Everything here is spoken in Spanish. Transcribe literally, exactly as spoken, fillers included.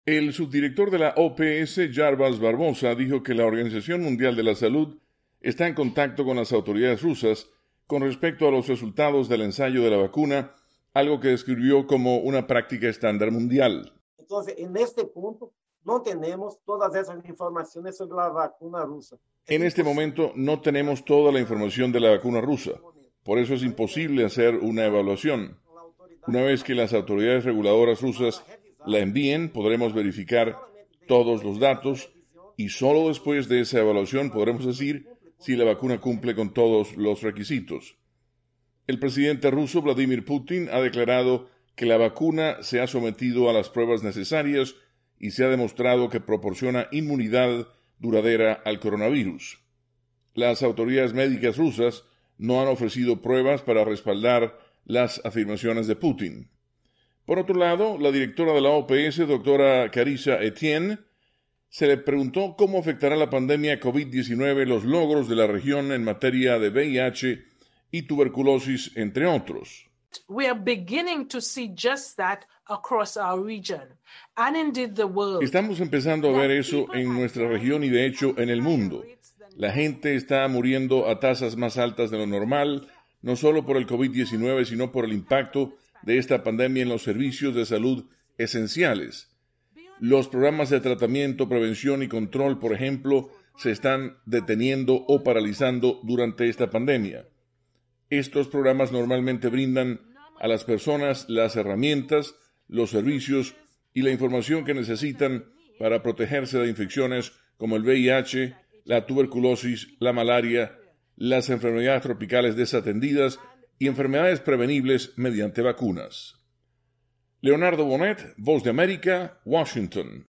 El subdirector de la O P S, Jarbas Barbosa, dijo que la Organización Mundial de la Salud está en contacto con las autoridades rusas con respecto a los resultados del ensayo de la vacuna, algo que describió como una práctica estándar mundial. Entonces, en este punto, no tenemos todas esas informaciones sobre la vacuna rusa. En este momento no tenemos toda la información de la vacuna rusa, por eso es imposible hacer una evaluación. Una vez que las autoridades reguladoras rusas la envíen, podremos verificar todos los datos y solo después de esa evaluación podremos decir si la vacuna cumple con todos los requisitos. El presidente ruso Vladimir Putin ha declarado que la vacuna se ha sometido a las pruebas necesarias y se ha demostrado que proporciona inmunidad duradera al coronavirus. Las autoridades médicas rusas no han ofrecido pruebas para respaldar las afirmaciones de Putin. Por otro lado, la directora de la O P S, doctora Carissa Etienne, se le preguntó cómo afectará la pandemia COVID diecinueve los logros de la región en materia de V I H y tuberculosis, entre otros. We are beginning to see just that across our region and indeed the world. Estamos empezando a ver eso en nuestra región y de hecho en el mundo. La gente está muriendo a tasas más altas de lo normal, no solo por el COVID diecinueve, sino por el impacto de esta pandemia en los servicios de salud esenciales. Los programas de tratamiento, prevención y control, por ejemplo, se están deteniendo o paralizando durante esta pandemia. Estos programas normalmente brindan a las personas las herramientas, los servicios y la información que necesitan para protegerse de infecciones como el V I H, la tuberculosis, la malaria, las enfermedades tropicales desatendidas y enfermedades prevenibles mediante vacunas. Leonardo Bonet, Voz de América, Washington.